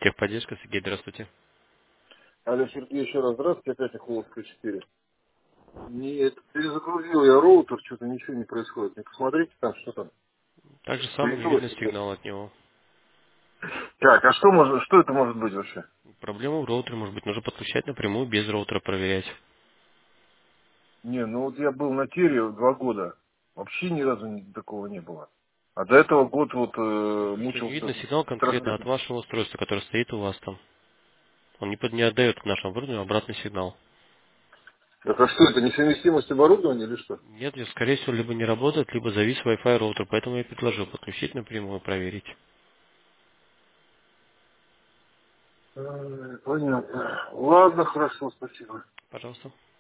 Техподдержка, Сергей, здравствуйте. Алло, Сергей, еще раз здравствуйте, опять Охуловская 4. Нет, перезагрузил я роутер, что-то ничего не происходит. Не посмотрите там, что там Так же самое не появилось. видно сигнал от него. Так, а что это может быть вообще? Проблема в роутере, может быть, нужно подключать напрямую, без роутера проверять. Не, ну вот я был на Тере 2 года, вообще ни разу такого не было. А до этого год вот Ну, в смысле, не мучился видно сигнал с конкретно от трансляцией. вашего устройства, которое стоит у вас там. Он не отдает к нашему оборудованию обратный сигнал. Так а что это, несовместимость оборудования или что? Нет, скорее всего, либо не работает, либо завис Wi-Fi роутер, поэтому я предложил подключить напрямую, проверить. Понятно. Ладно, хорошо, спасибо. Пожалуйста.